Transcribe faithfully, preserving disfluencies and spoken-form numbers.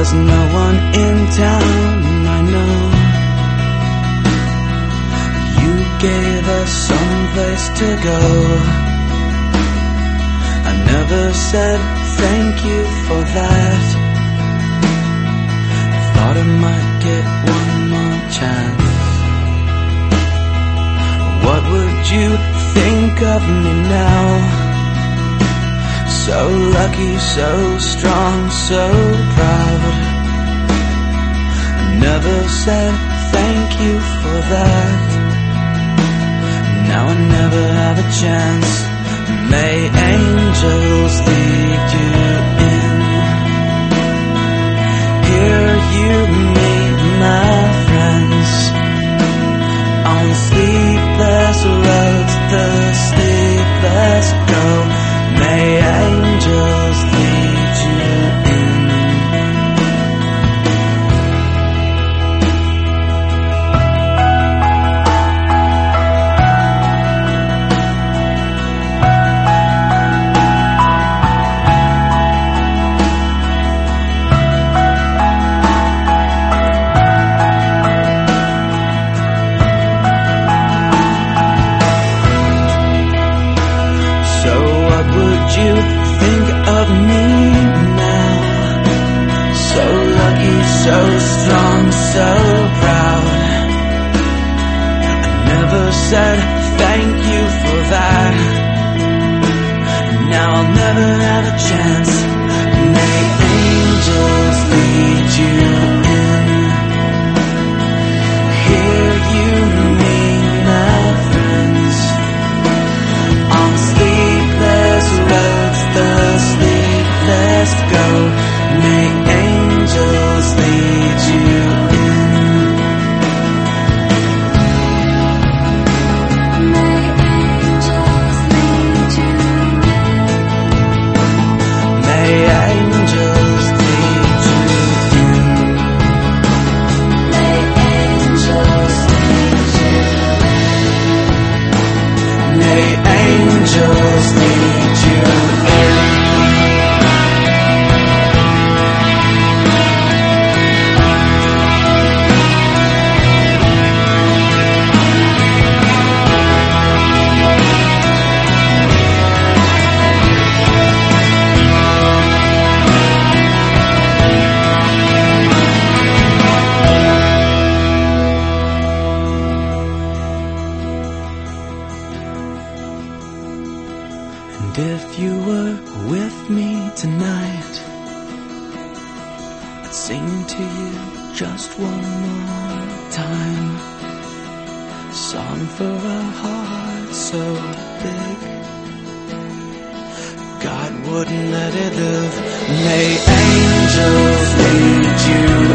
was no one in town, I know. You gave us some place to go. I never said thank you for that. I thought I might get one more chance. What would you think of me now? So lucky, so strong, so proud. I never said thank you for that. Now I never have a chance. May angels lead you in. Here you meet my friends on the sleepless roads, the sleepless go. May angels lead you in. You think of me now? So lucky, so strong, so proud. I never said thank you for that. Now I'll never have a chance. May angels lead you in. Here you meet my friends on sleepless roads, the sleepless go. May angels lead you in. May angels lead you in. May angels lead you in. May angels lead you in. May angels lead you in. And if you were with me tonight, I'd sing to you just one more time. A song for a heart so big God wouldn't let it live. May angels lead you